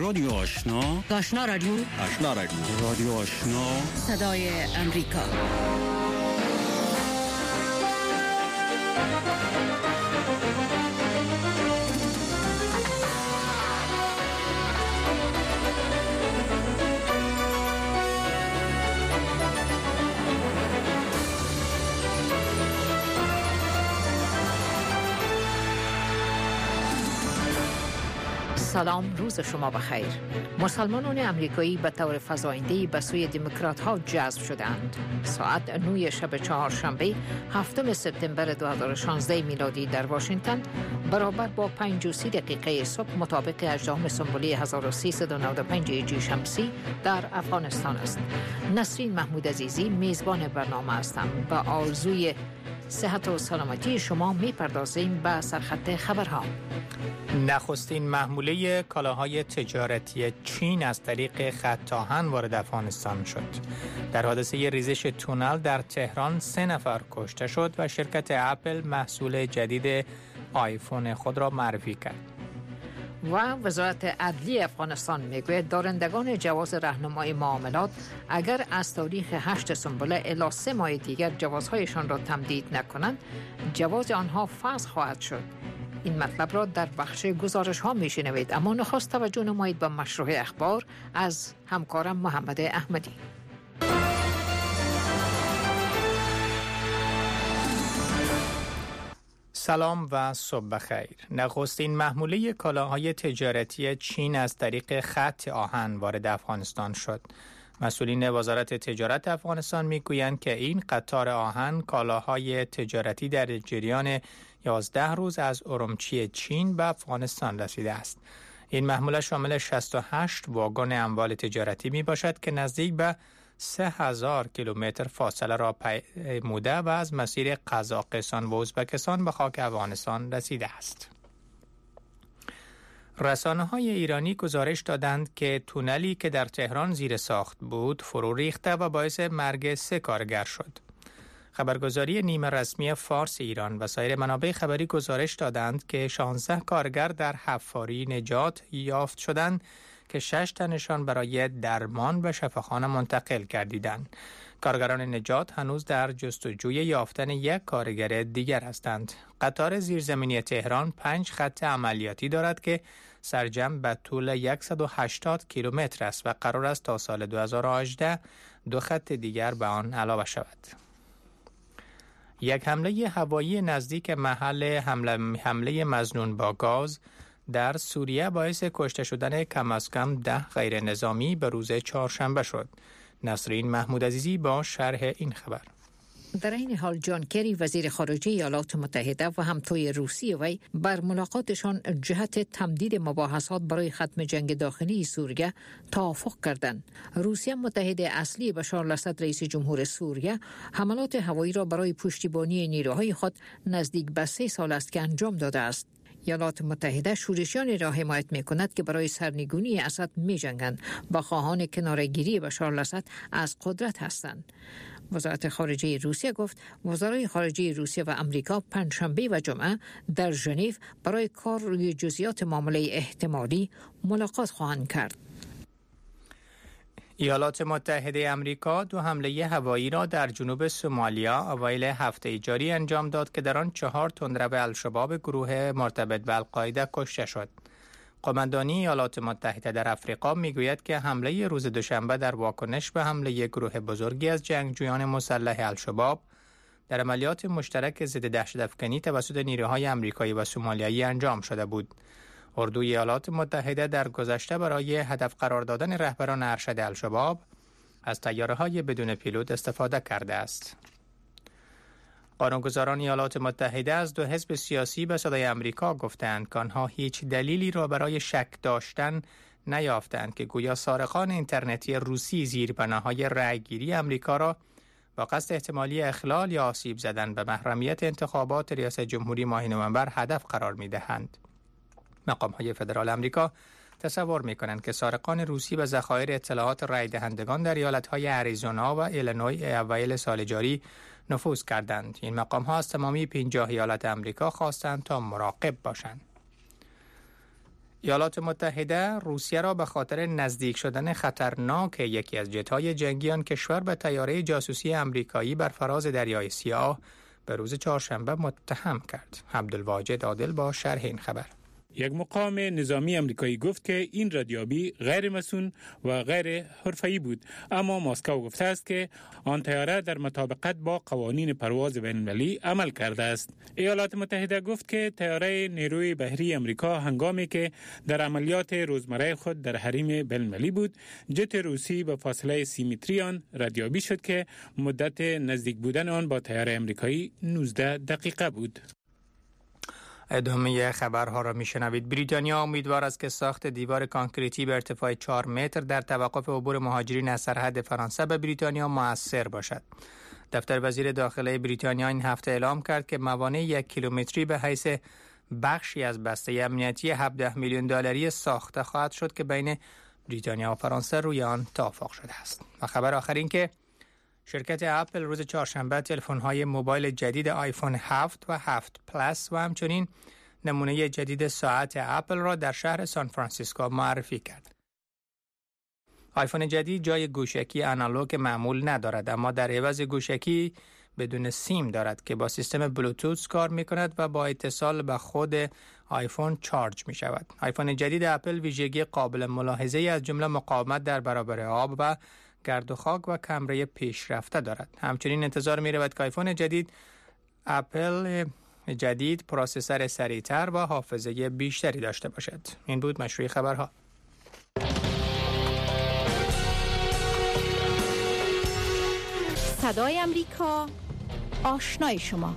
رادیو آشنا، آشنا رادیو، آشنا رادیو، رادیو آشنا، صدای امریکا. سلام، روز شما بخیر. مسلمانان امریکایی به طور فزاینده‌ای به سوی دموکرات ها جذب شدند. ساعت 9 شب چهارشنبه 7 سپتامبر 2016 میلادی در واشنگتن برابر با 5:30 دقیقه صبح مطابق 18 سنبولی 1395 هجری شمسی در افغانستان است. نسرین محمود عزیزی میزبان برنامه هستم. با آرزوی صحت و سلامتی شما میپردازیم به سرخط خبرها. نخستین محموله کالاهای تجارتی چین از طریق خط آهن وارد افغانستان شد. در حادثه ریزش تونل در تهران 3 نفر کشته شد و شرکت اپل محصول جدید آیفون خود را معرفی کرد. و وزارت عدلیه افغانستان میگوید دارندگان جواز راهنمای معاملات اگر از تاریخ 8 سنبله الی 3 ماه دیگر جوازهایشان را تمدید نکنند، جواز آنها فسخ خواهد شد. این مطلب را در بخش گزارش ها میشنوید، اما نخست توجه نمایید به مشروع اخبار از همکارم محمد احمدی. سلام و صبح بخیر. نخستین محموله کالاهای تجارتی چین از طریق خط آهن وارد افغانستان شد. مسئولین وزارت تجارت افغانستان میگویند که این قطار آهن کالاهای تجارتی در جریان 11 روز از ارومچی چین به افغانستان رسیده است. این محموله شامل 68 واگن اموال تجارتی می باشد که نزدیک به 3000 کیلومتر فاصله را پیموده و از مسیر قزاقستان و ازبکستان به خاک افغانستان رسیده است. رسانه‌های ایرانی گزارش دادند که تونلی که در تهران زیر ساخت بود فرو ریخته و باعث مرگ 3 کارگر شد. خبرگزاری نیمه رسمی فارس ایران و سایر منابع خبری گزارش دادند که 16 کارگر در حفاری نجات یافت شدند که 6 تنشان برای درمان به شفاخانه منتقل گردیدند. کارگران نجات هنوز در جستجوی یافتن یک کارگر دیگر هستند. قطار زیرزمینی تهران 5 خط عملیاتی دارد که سرجم به طول 180 کیلومتر است و قرار است تا سال 2018 2 خط دیگر به آن علاوه شود. یک حمله هوایی نزدیک محل حمله مظنون با گاز در سوریه باعث کشته شدن کم از کم 10 غیر نظامی به روز چهارشنبه شد. نسرین محمود عزیزی با شرح این خبر. در این حال جان کری وزیر خارجه ایالات متحده و همتای روسیه وی بر ملاقاتشان جهت تمدید مباحثات برای ختم جنگ داخلی سوریه توافق کردند. روسیه متحد اصلی بشار الاسد رئیس جمهور سوریه حملات هوایی را برای پشتیبانی نیروهای خود نزدیک به 3 سال است که انجام داده است. ایالات متحده شورشیانی را حمایت می‌کند که برای سرنگونی اسد می‌جنگند و خواهان کناره‌گیری بشار الاسد از قدرت هستند. وزارت خارجه روسیه گفت وزرای خارجه روسیه و امریکا پنجشنبه و جمعه در ژنو برای کار روی جزئیات معامله احتمالی ملاقات خواهند کرد. ایالات متحده امریکا 2 حمله هوایی را در جنوب سومالیا اوایل هفته جاری انجام داد که در آن 4 تندرو الشباب گروه مرتبط به القاعده کشته شد. قماندانی ایالات متحده در افریقا میگوید که حمله روز دوشنبه در واکنش به حمله گروه بزرگی از جنگجویان مسلح الشباب در عملیات مشترک ضد دهشت‌افکنی توسط نیروهای آمریکایی و سومالیایی انجام شده بود. اردوی ایالات متحده در گذشته برای هدف قرار دادن رهبران ارشد الشباب از طیاره‌های بدون پیلوت استفاده کرده است. قانونگذاران ایالات متحده از 2 حزب سیاسی به صدای آمریکا گفتند که آنها هیچ دلیلی را برای شک داشتن نیافتند که گویا سارقان اینترنتی روسی زیربناهای رأیگیری آمریکا را با قصد احتمالی اخلال یا آسیب زدن به محرمیت انتخابات ریاست جمهوری ماه نوامبر هدف قرار می‌دهند. مقام‌های فدرال آمریکا تصور می‌کنند که سارقان روسی به ذخایر اطلاعات رای دهندگان در ایالت‌های اریزونا و ایلینوی اوایل سال جاری نفوذ کردند. این مقام‌ها از تمامی 50 ایالت آمریکا خواستند تا مراقب باشند. ایالات متحده روسیه را به خاطر نزدیک شدن خطرناک یکی از جت‌های جنگی آن کشور به طیاره جاسوسی آمریکایی بر فراز دریای سیاه به روز چهارشنبه متهم کرد. عبدالواجد عادل با شرح این خبر. یک مقام نظامی آمریکایی گفت که این ردیابی غیر مسئول و غیر حرفه‌ای بود، اما مسکو گفته است که آن طیاره در مطابقت با قوانین پرواز بین‌المللی عمل کرده است. ایالات متحده گفت که طیاره نیروی بحری آمریکا هنگامی که در عملیات روزمره خود در حریم بین‌المللی بود، جت روسی به فاصله 30 متری آن ردیابی شد که مدت نزدیک بودن آن با طیاره آمریکایی 19 دقیقه بود. ادامه خبرها را میشنوید. بریتانیا امیدوار است که ساخت دیوار کانکریتی به ارتفاع 4 متر در توقف عبور مهاجرین از سرحد فرانسه به بریتانیا مؤثر باشد. دفتر وزیر داخلی بریتانیا این هفته اعلام کرد که موانع 1 کیلومتری به حیث بخشی از بسته امنیتی 17 میلیون دلاری ساخته خواهد شد که بین بریتانیا و فرانسه روی آن توافق شده است. و خبر آخر این که شرکت اپل روز چهارشنبه تلفن‌های موبایل جدید آیفون 7 و 7 پلاس و همچنین نمونه جدید ساعت اپل را در شهر سان فرانسیسکو معرفی کرد. آیفون جدید جای گوشکی آنالوگ معمول ندارد، اما در عوض گوشکی بدون سیم دارد که با سیستم بلوتوث کار می کند و با اتصال به خود آیفون چارج می شود. آیفون جدید اپل ویژگی قابل ملاحظه از جمله مقاومت در برابر آب و گرد و خاک و کمره پیشرفته دارد. همچنین انتظار می رود که آیفون جدید اپل جدید پروسسور سریعتر و حافظه بیشتری داشته باشد. این بود مشروع خبرها. صدای امریکا، آشنای شما.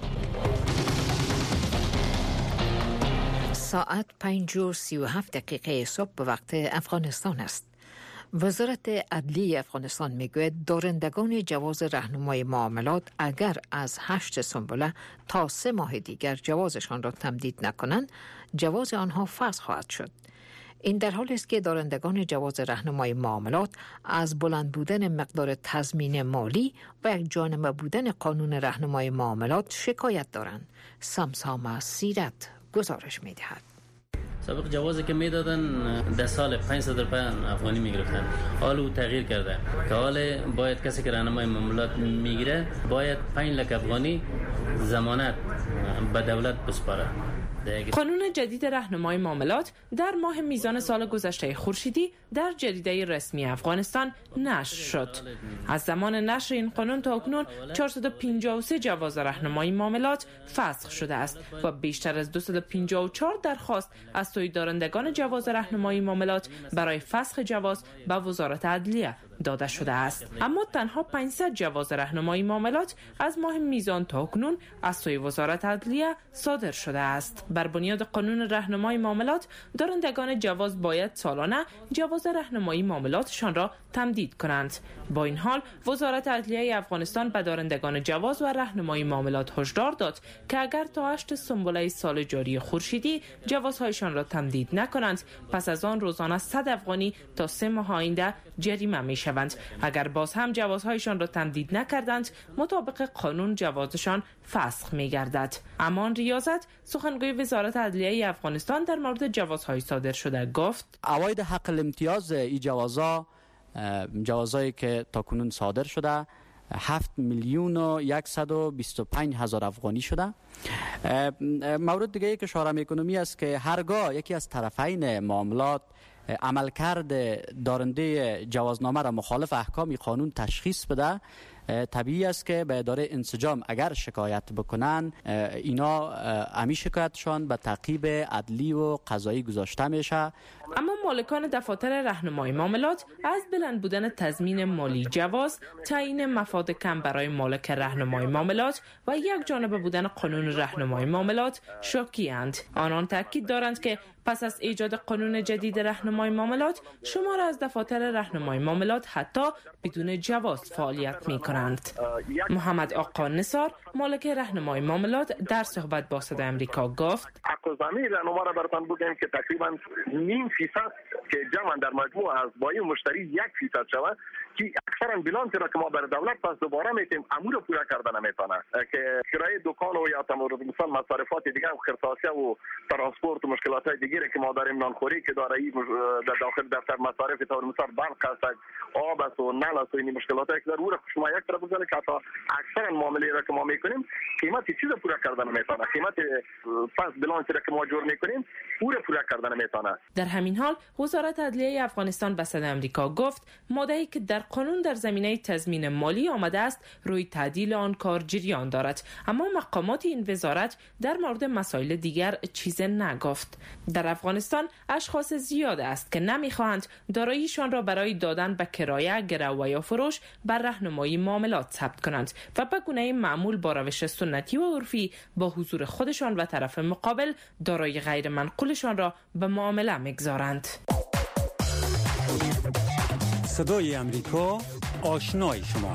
ساعت 5:37 صبح به وقت افغانستان است. وزارت عدلیه افغانستان میگوید دارندگان جواز راهنمای معاملات اگر از 8 سنبله تا 3 ماه دیگر جوازشان را تمدید نکنند، جواز آنها فسخ خواهد شد. این در حالی است که دارندگان جواز راهنمای معاملات از بلند بودن مقدار تضمین مالی و یک جانبه بودن قانون راهنمای معاملات شکایت دارند. سمسام سیرت گزارش می‌دهد. سابق جوازی که میدادن 10 سال 500 روپیه افغانی میگرفتن، حالا او تغییر کرده که حالا باید کسی که راهنمای معاملات میگیره باید 5 لک افغانی ضمانت به دولت بسپاره. قانون جدید راهنمای معاملات در ماه میزان سال گذشته خورشیدی در جریده رسمی افغانستان نشر شد. از زمان نشر این قانون تا اکنون 453 جواز راهنمای معاملات فسخ شده است و بیشتر از 254 درخواست از سوی دارندگان جواز راهنمای معاملات برای فسخ جواز به وزارت عدلیه داده شده است. اما تنها 500 جواز راهنمای معاملات از ماه میزان تا اکنون از سوی وزارت عدلیه صادر شده است. بر بنیاد قانون راهنمای معاملات دارندگان جواز باید سالانه جواز راهنمایی معاملاتشان را تمدید کنند. با این حال وزارت عدلیه افغانستان به دارندگان جواز و راهنمایی معاملات هشدار داد که اگر تا 8 سنبله سال جاری خورشیدی جوازهایشان را تمدید نکنند، پس از آن روزانه 100 افغانی تا 3 ماه آینده جریمه می شوند. اگر باز هم جوازهایشان را تمدید نکردند، مطابق قانون جوازشان فسخ می گردد. امان ریاضت سخنگوی وزارت عدلیه افغانستان در مورد جوازهای صادر شده گفت: اواید حق الامتیاز این جوازهایی که تاکنون صادر شده 7,125,000 افغانی شده. مورد دیگه ای که اشاره میکنم است که هرگاه یکی از طرفین معاملات عملکرد دارنده جوازنامه را مخالف احکام قانون تشخیص بده، طبیعی است که به اداره انسجام اگر شکایت بکنن، اینا امی شکایتشان به تعقیب عدلی و قضایی گذاشته میشه. اما مالکان دفاتر راهنمای معاملات از بلند بودن تضمین مالی جواز، تعیین مفاد کم برای مالک راهنمای معاملات و یک جانبه بودن قانون راهنمای معاملات شاکی‌اند. آنان تاکید دارند که پس از ایجاد قانون جدید راهنمای معاملات، شمار از دفاتر راهنمای معاملات حتی بدون جواز فعالیت می‌کنند. محمد آقا نثار، مالک راهنمای معاملات، در صحبت با صدای آمریکا گفت: حق الزامی راهنما را براتون بگم که تقریبا نیم فیصد که جمع در مجموع از بای مشتری 1% شود که اکثرا بیلانس را که ما بر دولت پس دوباره میتیم امور پورا کردن نمیتونه که کرایه دکان و یا مثلا مصارفات دیگه و خرساسیه و ترانسپورت و مشکلات های دیگه که ما داریم، نانخوری که داره در داخل دفتر مصارف طور مثال برق است، آب است و نل است و این مشکلات که در اون شما یک طرف بزنید که اکثرا معامله را که ما میکنیم قیمت چیز پورا کردن نمیتونه، قیمت پس بیلانس را که ما جور میکنیم اون پورا کردن نمیتونه. در همین حال وزارت عدلیه افغانستان به صدای آمریکا گفت ماده‌ای که در قانون در زمینه تضمین مالی آمده است روی تعدیل آن کار جریان دارد، اما مقامات این وزارت در مورد مسائل دیگر چیز نگفت. در افغانستان اشخاص زیاد است که نمیخواهند داراییشان را برای دادن به کرایه، گرو و یا فروش بر راهنمایی معاملات ثبت کنند و به گونه معمول با روش سنتی و عرفی با حضور خودشان و طرف مقابل دارایی غیر منقولشان را به معامله میگذارند. صدای امریکا، آشنای شما.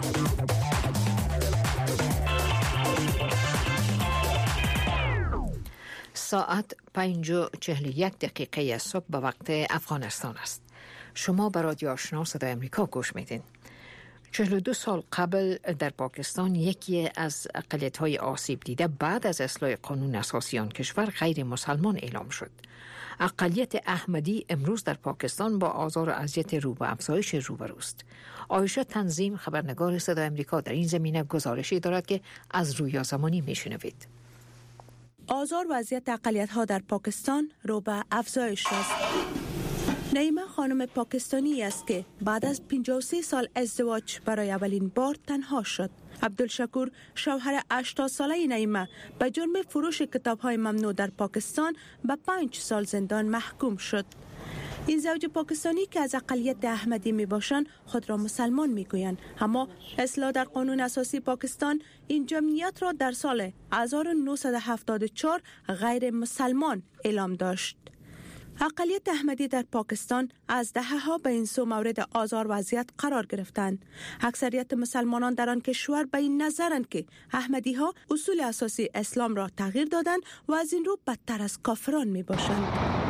ساعت 5:41 صبح به وقت افغانستان است. شما به رادیو آشنا صدای امریکا گوش میدین. 42 سال قبل در پاکستان یکی از اقلیت‌های آسیب دیده بعد از اصلاح قانون اساسی آن کشور غیر مسلمان اعلام شد. اقلیت احمدی امروز در پاکستان با آزار و اذیت رو به افزایش روبروست. عایشه تنظیم خبرنگار صدای امریکا در این زمینه گزارشی دارد که از رویا زمانی میشنوید. آزار و اذیت اقلیت‌ها در پاکستان رو به افزایش است. نعیمه خانم پاکستانی است که بعد از 53 سال ازدواج برای اولین بار تنها شد. عبدالشکور شوهر 80 ساله نعیمه به جرم فروش کتاب‌های ممنوع در پاکستان به 5 سال زندان محکوم شد. این زوج پاکستانی که از اقلیت احمدی می باشند خود را مسلمان می گویند، اما اصلاح در قانون اساسی پاکستان این جمعیت را در سال 1974 غیر مسلمان اعلام داشت. اقلیت احمدی در پاکستان از دهه‌ها به این سو مورد آزار و اذیت قرار گرفتند. اکثریت مسلمانان در آن کشور به این نظرند که احمدی‌ها اصول اساسی اسلام را تغییر دادند و از این رو بدتر از کافران می باشند.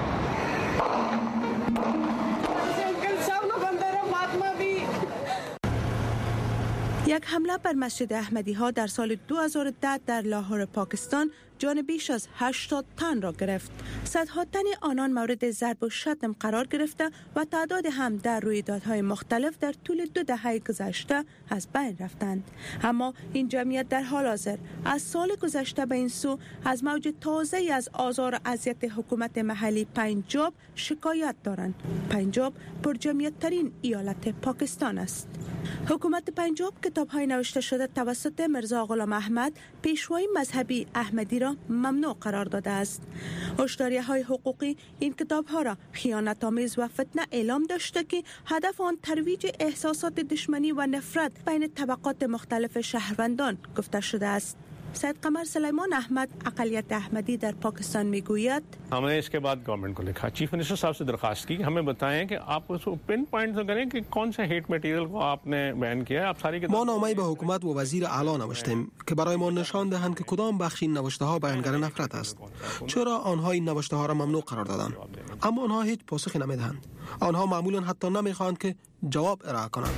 یک حمله بر مسجد احمدی‌ها در سال 2010 در لاهور پاکستان جان بیش از 80 تن را گرفت. صدها تن آنان مورد ضرب و شتم قرار گرفته و تعداد هم در رویدادهای مختلف در طول 2 دهه گذشته از بین رفتند. اما این جمعیت در حال حاضر از سال گذشته به این سو از موج تازه‌ای از آزار و اذیت حکومت محلی پنجاب شکایت دارند. پنجاب پرجمعیت ترین ایالت پاکستان است. حکومت پنجاب کتاب‌های نوشته شده توسط مرزا غلام احمد پیشوای مذهبی احمدی را ممنوع قرار داده است. هشداری‌های حقوقی این کتاب‌ها را خیانت‌آمیز و فتنه اعلام داشته که هدف آن ترویج احساسات دشمنی و نفرت بین طبقات مختلف شهروندان گفته شده است. سید قمر سلیمان احمد اقلیت احمدی در پاکستان میگوید हमने इसके बाद गवर्नमेंट को लिखा चीफ मिनिस्टर साहब से दरखास्त की हमें बताएं कि आप उसको पिन पॉइंट तो करें कि कौन सा हेट मटेरियल को आपने बैन किया है आप सारी ما نامه‌ای به حکومت و وزیر اعلی نوشتیم که برای ما نشان دهند که کدام بخش این نوشته‌ها بیانگر نفرت است. چرا آنها این نوشته‌ها را ممنوع قرار دادند؟ اما آنها هیچ پاسخی نمیدهند. آنها معمولا حتی نمیخواهند که جواب ارائه کنند.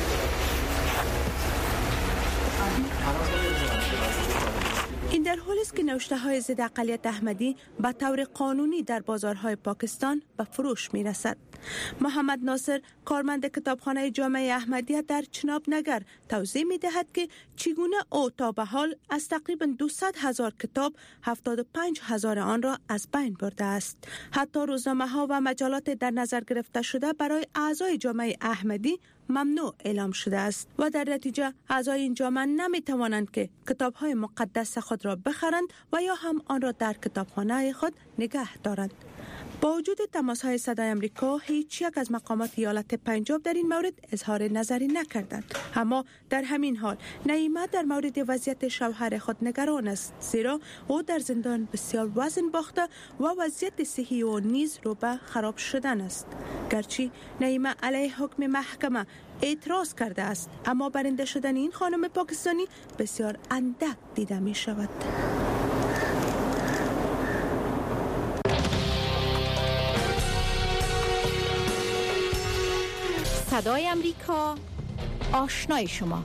این در حالی است که نوشته‌های ضد اقلیت احمدی به طور قانونی در بازارهای پاکستان به فروش می‌رسد. محمد ناصر کارمند کتابخانه جامعه احمدیه در چناب نگر توضیح می‌دهد که چگونه او تا به حال از تقریباً 200,000 کتاب 75,000 آن را از بین برده است. حتی روزنامه‌ها و مجلات در نظر گرفته شده برای اعضای جامعه احمدی ممنوع اعلام شده است و در نتیجه اعضای این جامعه نمی توانند که کتاب‌های مقدس خود را بخرند و یا هم آن را در کتابخانه خود نگه دارند. با وجود تماس‌های صدای آمریکا هیچ یک از مقامات ایالت پنجاب در این مورد اظهار نظری نکردند. اما در همین حال نعیمه در مورد وضعیت شوهر خود نگران است، زیرا او در زندان بسیار وزن باخته و وضعیت صحی او نیز رو به خراب شدن است. گرچه نعیمه علیه حکم محکمه اعتراض کرده است، اما برنده شدن این خانم پاکستانی بسیار اندک دیده می شود. صدای امریکا، آشنای شما.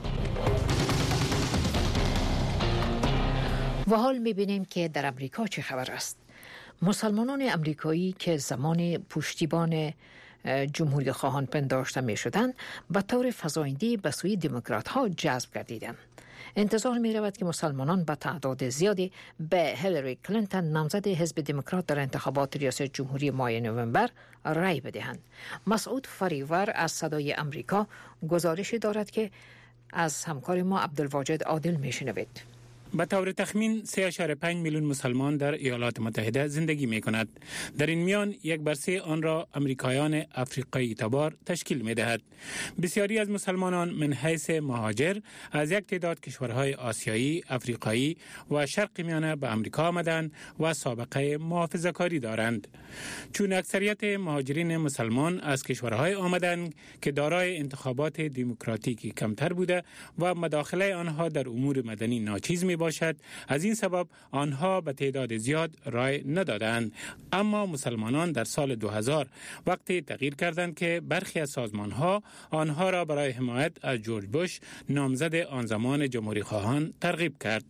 و حال می‌بینیم که در امریکا چه خبر است. مسلمانان امریکایی که زمان پشتیبان جمهوری خواهان پنداشته می‌شدند به طور فزاینده به سوی دموکرات‌ها جذب گردیدند. انتظار می‌رود که مسلمانان به تعداد زیادی به هیلاری کلینتون نامزد حزب دموکرات در انتخابات ریاست جمهوری ماه نوامبر رأی بدهند. مسعود فریور از صدای امریکا گزارشی دارد که از همکار ما عبدالواجد عادل می‌شنوید. به طور تخمین 3.5 میلیون مسلمان در ایالات متحده زندگی می کند. در این میان 1/3 آن را امریکایان افریقایی تبار تشکیل می دهد. بسیاری از مسلمانان من حیث مهاجر از یک تعداد کشورهای آسیایی، افریقایی و شرق میانه به امریکا آمدند و سابقه محافظه‌کاری دارند. چون اکثریت مهاجرین مسلمان از کشورهای آمدند که دارای انتخابات دموکراتیکی کمتر بوده و مداخله آنها در امور مدنی ناچیز می باشد، از این سبب آنها به تعداد زیاد رای ندادند. اما مسلمانان در سال 2000 وقتی تغییر کردند که برخی از سازمانها آنها را برای حمایت از جورج بوش نامزد آن زمان جمهوری خواهان ترغیب کرد.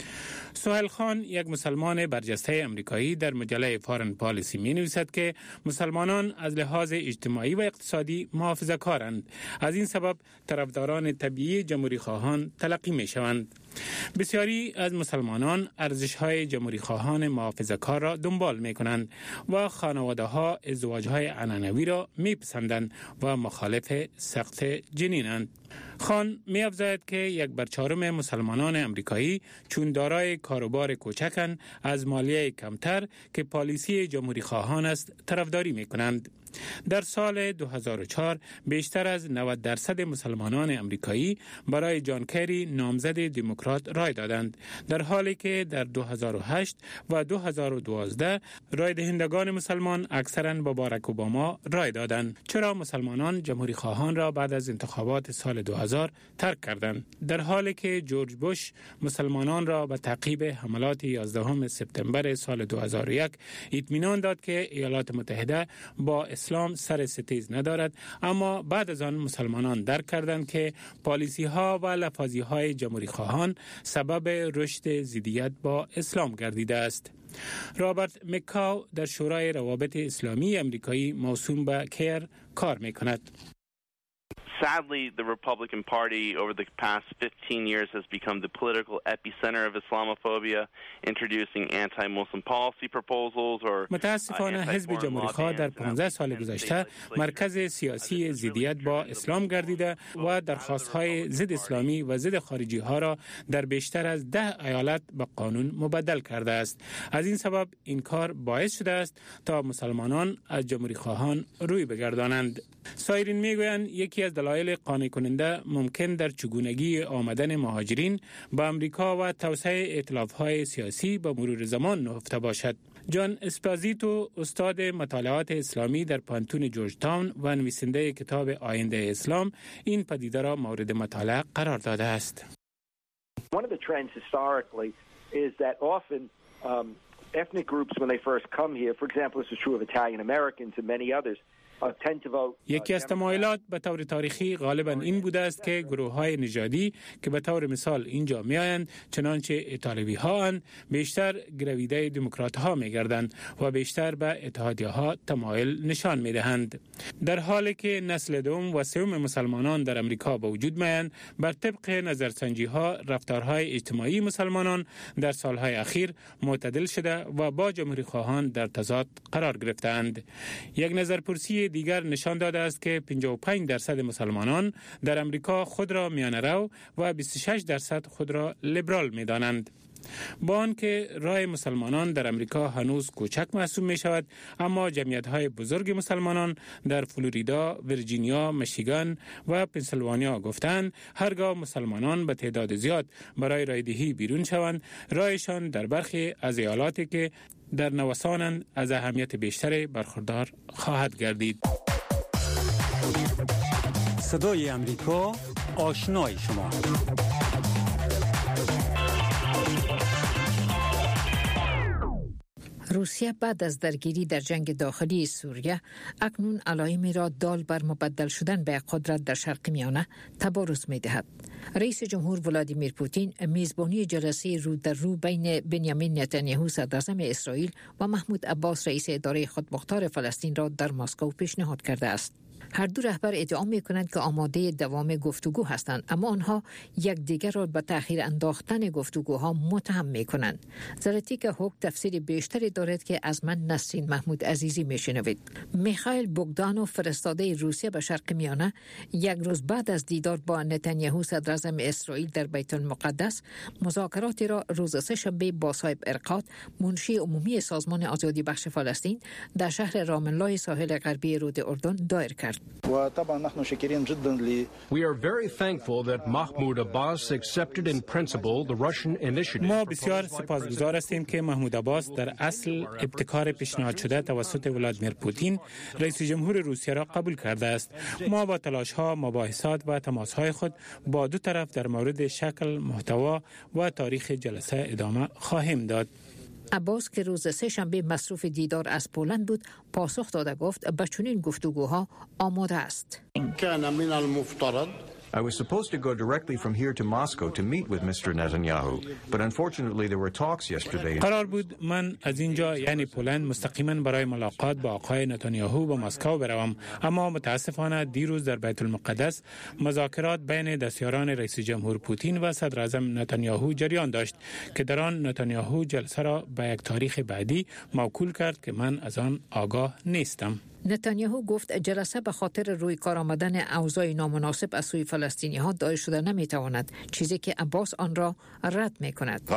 سهیل خان، یک مسلمان برجسته امریکایی، در مجله فارن پالیسی می نویسد که مسلمانان از لحاظ اجتماعی و اقتصادی محافظه‌کارند. از این سبب طرفداران طبیعی جمهوری خواهان تلقی می شوند. بسیاری از مسلمانان ارزش‌های جمهوری خواهان محافظه‌کار را دنبال می‌کنند و خانواده‌ها ازدواج‌های عنعنوی را می‌پسندند و مخالف سقط جنینند. خان می‌افزاید که 1/4 مسلمانان امریکایی چون دارای کاروبار کوچکند از مالیه کمتر که پالیسی جمهوری خواهان است طرفداری می‌کنند. در سال 2004 بیشتر از 90% مسلمانان امریکایی برای جان کری نامزد دموکرات رای دادند، در حالی که در 2008 و 2012 رای دهندگان مسلمان اکثراً با باراک اوباما رای دادند. چرا مسلمانان جمهوری خواهان را بعد از انتخابات سال 2000 ترک کردند، در حالی که جورج بوش مسلمانان را به تعقیب حملات 11 سپتامبر سال 2001 اطمینان داد که ایالات متحده با اسلام سر ستیز ندارد، اما بعد از آن مسلمانان درک کردند که پالیسی ها و لفاظی های جمهوری خواهان سبب رشد ضدیت با اسلام گردیده است. رابرت مکاو در شورای روابط اسلامی امریکایی موسوم به کیر کار می کند. Sadly, the Republican Party over the past 15 years has become the political epicenter of Islamophobia, introducing anti-Muslim policy proposals or متاسفانه حزب جمهوری خواه در 15 سال گذشته مرکز سیاسی ضدیت با اسلام گردیده و درخواست‌های ضد اسلامی و ضد خارجی ها را در بیشتر از 10 ایالت به قانون مبدل کرده است. از این سبب این کار باعث شده است تا مسلمانان از جمهوری خواهان روی بگردانند. سایرین میگویند یکی از دلایل قانع کننده ممکن در چگونگی آمدن مهاجرین به امریکا و توسعه ائتلاف‌های سیاسی به مرور زمان نهفته باشد. جان اسپازیتو، استاد مطالعات اسلامی در پانتون جورج تاون و نویسنده کتاب آینده اسلام، این پدیده را مورد مطالعه قرار داده است. One of the trends historically is that often ethnic groups when they first come here, for example, this is true of Italian Americans and many others, یکی از تمایلات به طور تاریخی غالباً این بوده است که گروه‌های نژادی که به طور مثال اینجا میآیند چنانچه ایتالیایی‌ها بیشتر گرویده دموکرات‌ها می‌گردند و بیشتر به اتحادیه‌ها تمایل نشان می‌دهند، در حالی که نسل دوم و سوم مسلمانان در امریکا به وجود میآیند. بر طبق نظرسنجی‌ها رفتارهای اجتماعی مسلمانان در سالهای اخیر معتدل شده و با جمهوری خواهان در تضاد قرار گرفتند. یک نظرپرسی دیگر نشان داده است که 55% مسلمانان در امریکا خود را میانه رو و 26% خود را لیبرال می دانند. با آنکه رای مسلمانان در امریکا هنوز کوچک محسوب می شود، اما جمعیت‌های بزرگ مسلمانان در فلوریدا، ویرجینیا، میشیگان و پنسیلوانیا گفتند هرگاه مسلمانان به تعداد زیاد برای رایدهی بیرون شوند، رایشان در برخی از ایالاتی که در نوسانند از اهمیت بیشتری برخوردار خواهد گردید. صدای امریکا، آشنای شما. روسیه بعد از درگیری در جنگ داخلی سوریه اکنون علائمی را دال بر مبدل شدن به قدرت در شرق میانه تبارز می‌دهد. رئیس جمهور ولادیمیر پوتین میزبانی جلسه رو در رو بین بنیامین نتانیاهو صدراعظم اسرائیل و محمود عباس رئیس اداره خودمختار فلسطین را در مسکو پیشنهاد کرده است. هر دو رهبر ادعا می‌کنند که آماده دوام گفتگو هستند، اما آنها یکدیگر را به تأخیر انداختن گفتگوها متهم می‌کنند. زلاتیکا هوک تفسیر بیشتری دارد که از من نسرین محمود عزیزی میشنوید. میخائیل بوگدانوف فرستاده روسیه به شرق میانه یک روز بعد از دیدار با نتانیاهو صدراعظم اسرائیل در بیت المقدس مذاکراتی را روز سه‌شنبه با صاحب ارقاد منشی عمومی سازمان آزادی بخش فلسطین در شهر رام الله ساحل غربی رود اردن دایر کرد. We are very thankful that Mahmoud Abbas accepted in principle the Russian initiative. ما بسیار سپاسگزار هستیم که محمود عباس در اصل ابتکار پیشنهاد شده توسط ولادیمیر پوتین رئیس جمهور روسیه را قبول کرده است. ما با تلاش‌ها، مباحثات و تماس‌های خود با دو طرف در مورد شکل، محتوا و تاریخ جلسه ادامه خواهیم داد. عباس که روز سه‌شنبه مصروف دیدار از پولند بود پاسخ داده گفت به چنین گفتگوها آماده است. I was supposed to go directly from here to Moscow to meet with Mr. Netanyahu, but unfortunately there were talks yesterday. قرار بود من از اینجا یعنی پولند مستقیما برای ملاقات با آقای نتانیاهو به مسکو بروم، اما متاسفانه دیروز در بیت المقدس مذاکرات بین دستیاران رئیس جمهور پوتین و صدراعظم نتانیاهو جریان داشت که در آن نتانیاهو جلسه را به یک تاریخ بعدی موکول کرد که من از آن آگاه نیستم. نتانیاهو گفت جلسه به خاطر روی کار آمدن اوضاع نامناسب از سوی فلسطینی ها دایر شده نمیتواند، چیزی که عباس آن را رد میکند.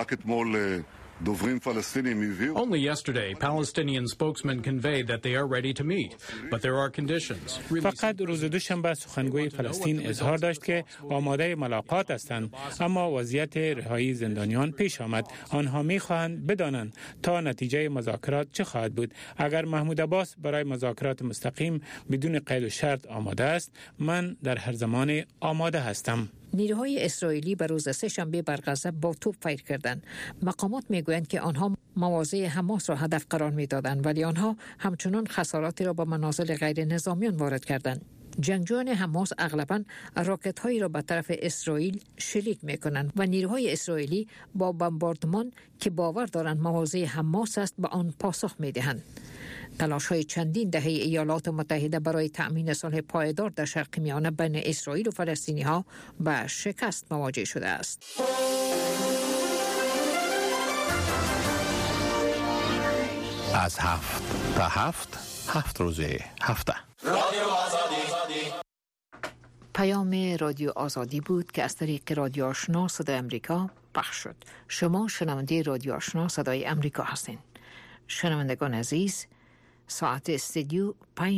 Only yesterday, Palestinian spokesmen conveyed that they are ready to meet, but there are conditions. فقط روز دوشنبه سخنگوی فلسطین اظهار داشت که آماده ملاقات هستند، اما وضعیت رهایی زندانیان پیش آمد. آنها می‌خواهند بدانند تا نتیجه مذاکرات چه خواهد بود. اگر محمود عباس برای مذاکرات مستقیم بدون قید و شرط آماده است، من در هر زمان آماده هستم. نیروهای اسرائیلی به روز سه‌شنبه بر غزه با توپ فیر کردند. مقامات میگویند که آنها مواضع حماس را هدف قرار میدادند، ولی آنها همچنان خساراتی را به منازل غیر نظامیان وارد کردند. جنگجویان حماس اغلباً راکت‌هایی را به طرف اسرائیل شلیک می‌کنند و نیروهای اسرائیلی با بمباردمان که باور دارند مواضع حماس است به آن پاسخ می‌دهند. تلاش‌های چندین دهه ایالات متحده برای تأمین صلح پایدار در شرق میانه بین اسرائیل و فلسطینی‌ها با شکست مواجه شده است. از 7 تا 7 روز هفته. پیام رادیو آزادی بود که از طریق رادیو آشنا صدای امریکا پخش شد. شما شنونده رادیو آشنا صدای امریکا هستین. شنوندگان عزیز، ساعت استودیو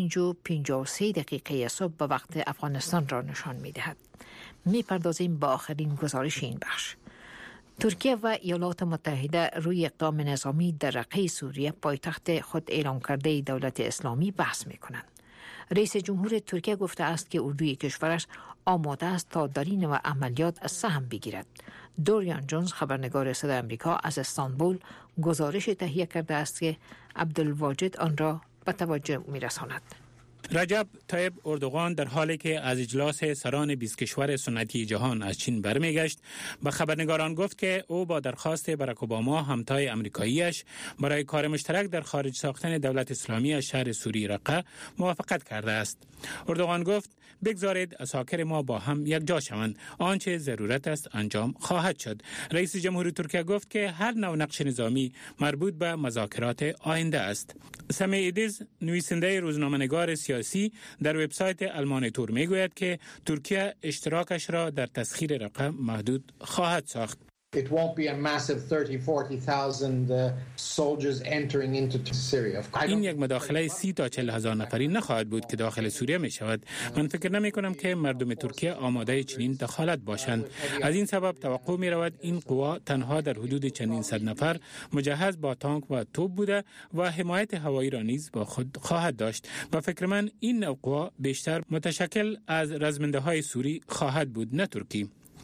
5:53 صبح به وقت افغانستان را نشان می‌دهد. می‌پردازیم با آخرین گزارش این بخش. ترکیه و ایالات متحده روی اقدام نظامی در رقه سوریه پایتخت خود اعلام کرده دولت اسلامی بحث می‌کنند. رئیس جمهور ترکیه گفته است که اردوی کشورش آماده است تا در این نوع عملیات سهم بگیرد. دوریان جونز خبرنگار صدای آمریکا از استانبول گزارش تهیه کرده است که عبدالواجد آن را به توجه می‌رساند. رجب طیب اردوغان در حالی که از اجلاس سران 20 کشور سنتی جهان از چین برمیگشت به خبرنگاران گفت که او با درخواست باراک اوباما همتای آمریکاییش برای کار مشترک در خارج ساختن دولت اسلامی از شهر سوری رقه موافقت کرده است. اردوغان گفت بگذارید اساکر ما با هم یک جا شوند، آنچه ضرورت است انجام خواهد شد. رئیس جمهور ترکیه گفت که هر نوع نقش نظامی مربوط به مذاکرات آینده است. سمی ایدیز نویسنده روزنامه‌نگار سیاسی در وبسایت المانیتور میگوید که ترکیه اشتراکش را در تسخیر رقه محدود خواهد ساخت. It won't be a massive 30-40,000 soldiers entering into Syria. این یک مداخله 30 تا 40,000 نفری نخواهد بود که داخل سوریه می شود. من فکر نمی کنم که مردم ترکیه آماده چنین دخالت باشند. از این سبب توقع می رود این قوا تنها در حدود چندین صد نفر مجهز با تانک و توپ بوده و حمایت هوایی را نیز با خود خواهد داشت. و فکر من این نوع قوا بیشتر متشکل از رزمنده های سوری خواهد بود، نه ترکی.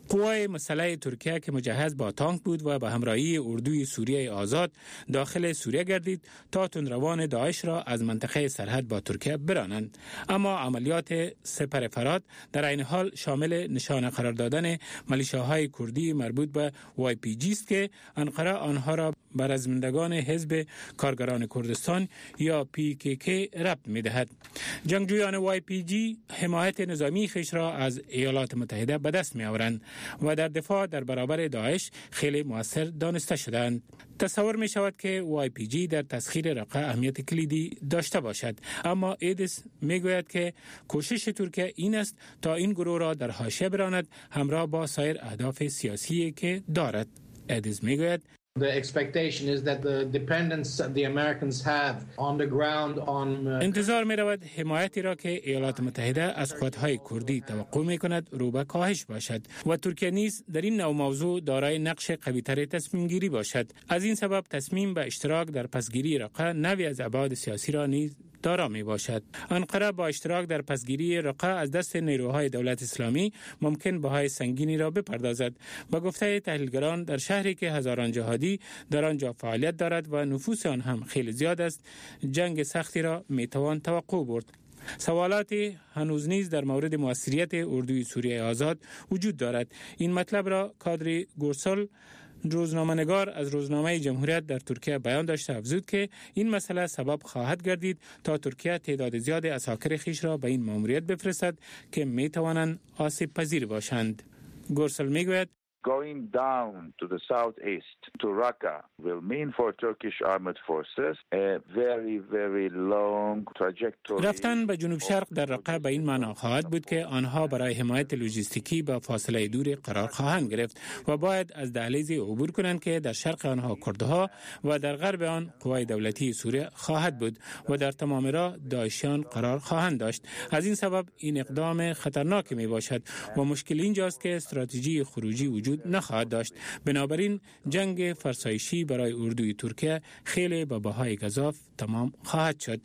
قوای مسلح ترکیه که مجهز با تانک بود و به همراهی اردوی سوریه آزاد داخل سوریه گردید تا تندروان داعش را از منطقه سرحد با ترکیه برانند. اما عملیات سپر فرات در این حال شامل نشانه قرار دادن ملیشیاهای کردی مربوط به YPG است که انقره آنها را بر رزمندگان حزب کارگران کردستان یا PKK ربط می‌دهد. جنگجویان YPG حمایت نظامی خیش را از ایالات متحده به دست می‌آورند و در دفاع در برابر داعش خیلی مؤثر دانسته شدند. تصور می شود که YPG در تسخیر رقه اهمیت کلیدی داشته باشد، اما ایدس می گوید که کوشش ترکیه این است تا این گروه را در حاشیه براند همراه با سایر اهداف سیاسی که دارد. ایدس می گوید The expectation is that the dependence the Americans have on the ground on انتظار می رود حمایتی را که ایالات متحده از قوات‌های کردی توقع می کند رو به کاهش باشد و ترکیه نیز در این نوع موضوع دارای نقش قوی‌تر تصمیم گیری باشد. از این سبب تصمیم به اشتراک در پسگیری رقه نوعی از ابعاد سیاسی را نیز دارا می باشد. انقره با اشتراک در پسگیری رقه از دست نیروهای دولت اسلامی ممکن بهای سنگینی را بپردازد. با گفته تحلیلگران در شهری که هزاران جهادی در آنجا فعالیت دارد و نفوس آن هم خیلی زیاد است، جنگ سختی را می توان توقع برد. سوالاتی هنوز نیز در مورد موثریت اردوی سوریه آزاد وجود دارد. این مطلب را کادر گورسل روزنامه‌نگار از روزنامه جمهوریت در ترکیه بیان داشته افزود که این مسئله سبب خواهد گردید تا ترکیه تعداد زیاد عساکر خیش را به این ماموریت بفرستد که می توانند آسیب پذیر باشند. گورسل می گوید Going down to the southeast to Raqqa will mean for Turkish armed forces a very long trajectory. رفتن به جنوب شرق در رقه به این معنا خواهد بود که آنها برای حمایت لوجستیکی با فاصله دوری قرار خواهند گرفت و باید از دهلیزی عبور کنند که در شرق آنها کردها و در غرب آن قوای دولتی سوریه خواهد بود و در تمام راه داعشیان قرار خواهند داشت. از این سبب این اقدام خطرناک می باشد و مشکل اینجاست که استراتژی خروجی وجود نخواهد داشت. بنابراین جنگ فرسایشی برای اردوی ترکیه خیلی به بهای گزاف تمام خواهد شد.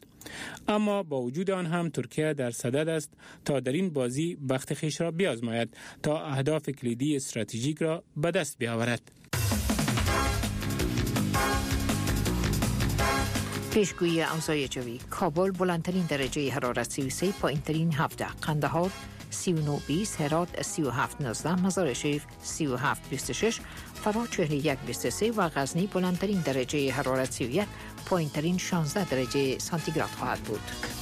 اما با وجود آن هم ترکیه در صدد است تا در این بازی بخت خیش را بیازماید تا اهداف کلیدی استراتژیک را به دست بیاورد. پیشگویی اوضاع جوی: کابل بلندترین درجه حرارت 33، پایینترین 17، قندهار 39-20، هرات 37-19، مزار شریف 37-26، فرا 41-23 و غزنی بلندترین درجه حرارت 31، پایینترین 16 درجه سانتیگراد خواهد بود.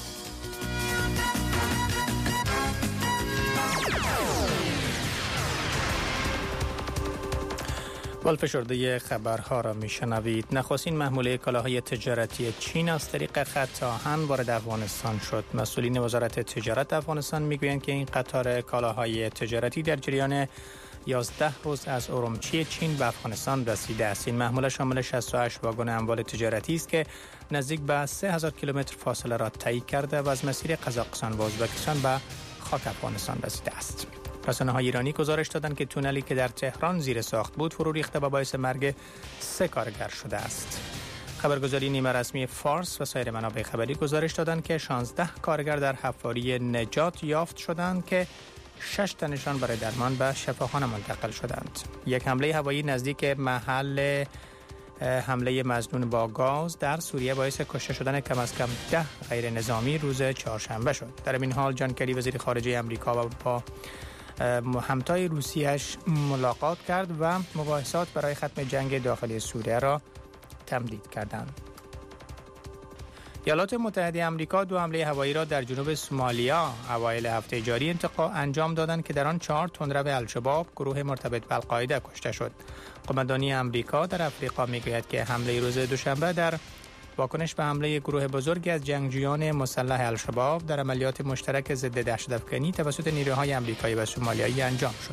والفشرده خبرها را میشنوید. نخستین محموله کالاهای تجارتی چین از طریق خط آهن وارد افغانستان شد. مسئولین وزارت تجارت افغانستان میگویند که این قطار کالاهای تجارتی در جریان 11 روز از ارومچی چین به افغانستان رسیده است. این محموله شامل 68 واگن اموال تجارتی است که نزدیک به 3000 کیلومتر فاصله را طی کرده و از مسیر قزاقستان و ازبکستان به خاک افغانستان رسیده است. رسانه‌های ایرانی گزارش دادند که تونلی که در تهران زیر ساخت بود فرو ریخته و باعث مرگ 3 کارگر شده است. خبرگزاری نیمه رسمی فارس و سایر منابع خبری گزارش دادند که 16 کارگر در حفاری نجات یافت شدند که 6 تنشان برای درمان به شفاخانه منتقل شدند. یک حمله هوایی نزدیک محل حمله مظنون با گاز در سوریه باعث کشته شدن کم از کم 10 غیر نظامی روز چهارشنبه شد. در این حال جان کری وزیر خارجه آمریکا با همتای روسیه‌اش ملاقات کرد و مباحثات برای ختم جنگ داخلی سوریه را تمدید کردند. ایالات متحده آمریکا 2 حمله هوایی را در جنوب سومالیا اوایل هفته جاری انجام دادند که در آن 4 تندرو الشباب گروه مرتبط به القاعده کشته شد. قماندانی آمریکا در آفریقا میگوید که حمله روز دوشنبه در واکنش به حمله گروه بزرگی از جنگجویان مسلح الشباب در عملیات مشترک ضد دهشت‌افکنی توسط نیروهای آمریکایی و سومالیایی انجام شد.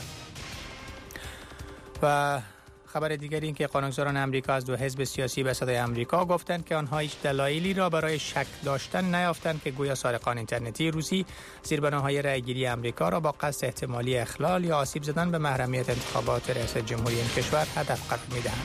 و خبر دیگری این که قانونگذاران آمریکا از 2 حزب سیاسی به صدای آمریکا گفتند که آنها هیچ دلایلی را برای شک داشتن نیافتند که گویا سارقان اینترنتی روسی زیربناهای رأیگیری آمریکا را با قصد احتمالی اخلال یا آسیب زدن به محرمیت انتخابات ریاست جمهوری این کشور هدف قرار می‌دهند.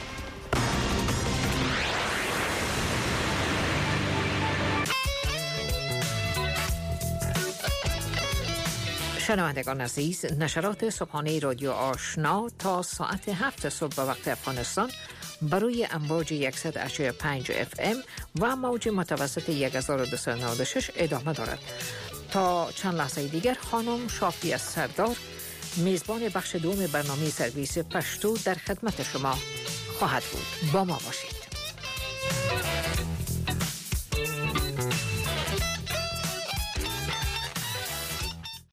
شنوندگان عزیز، نشرات صبحانه رادیو آشنا تا ساعت 7 صبح به وقت افغانستان بروی امواج 100.5 FM و موج متوسط 1296 ادامه دارد. تا چند لحظه دیگر خانم شافی سردار میزبان بخش دوم برنامه سرویس پشتو در خدمت شما خواهد بود. با ما باشید.